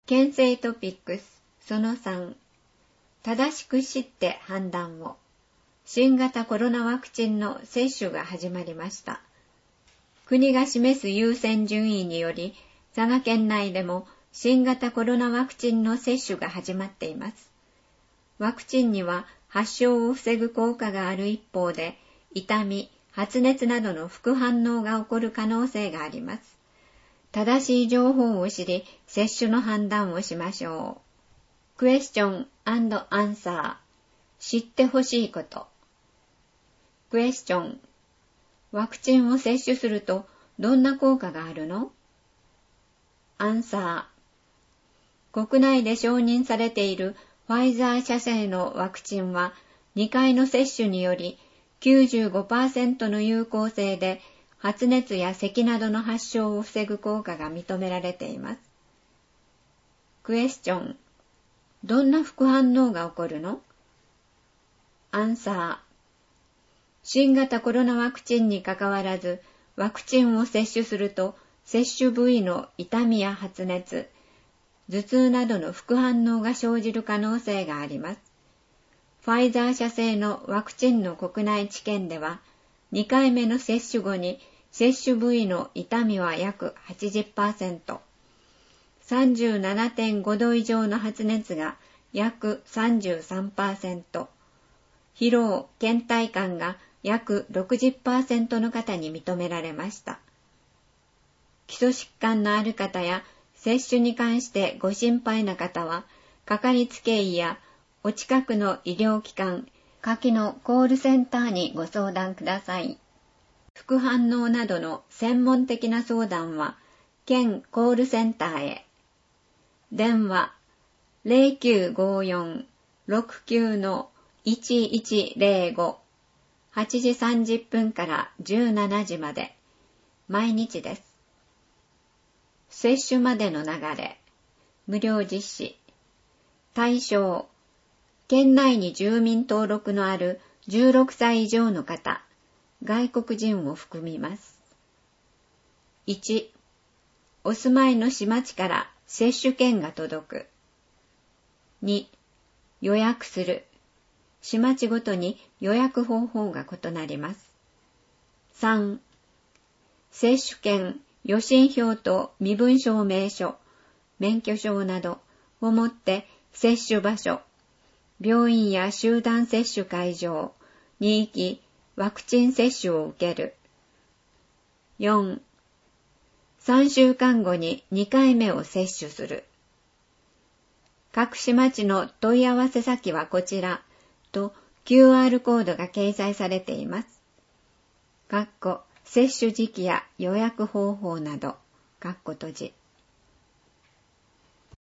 検制トピックスその3、正しく知って判断を。新型コロナワクチンの接種が始まりました。国が示す優先順位により、佐賀県内でも新型コロナワクチンの接種が始まっています。ワクチンには発症を防ぐ効果がある一方で、痛み、発熱などの副反応が起こる可能性があります。正しい情報を知り、接種の判断をしましょう。クエスチョン&アンサー。知ってほしいこと。クエスチョン。ワクチンを接種するとどんな効果があるの？アンサー。国内で承認されているファイザー社製のワクチンは2回の接種により 95% の有効性で発熱や咳などの発症を防ぐ効果が認められています。クエスチョン。どんな副反応が起こるの？アンサー。新型コロナワクチンにかかわらず、ワクチンを接種すると、接種部位の痛みや発熱、頭痛などの副反応が生じる可能性があります。ファイザー社製のワクチンの国内治験では、2回目の接種後に接種部位の痛みは約 80%、37.5 度以上の発熱が約 33%、疲労・倦怠感が約 60% の方に認められました。基礎疾患のある方や接種に関してご心配な方は、かかりつけ医やお近くの医療機関、下記のコールセンターにご相談ください。副反応などの専門的な相談は、県コールセンターへ。電話 0954-69-1105 8時30分から17時まで、毎日です。接種までの流れ、無料実施。対象、県内に住民登録のある16歳以上の方、外国人を含みます。1、お住まいの市町から接種券が届く。2、予約する。市町ごとに予約方法が異なります。3、接種券、予診票と身分証明書、免許証などを持って接種場所、病院や集団接種会場に行き、ワクチン接種を受ける。4、3週間後に2回目を接種する。各市町の問い合わせ先はこちらと QR コードが掲載されています。接種時期や予約方法など、閉じ。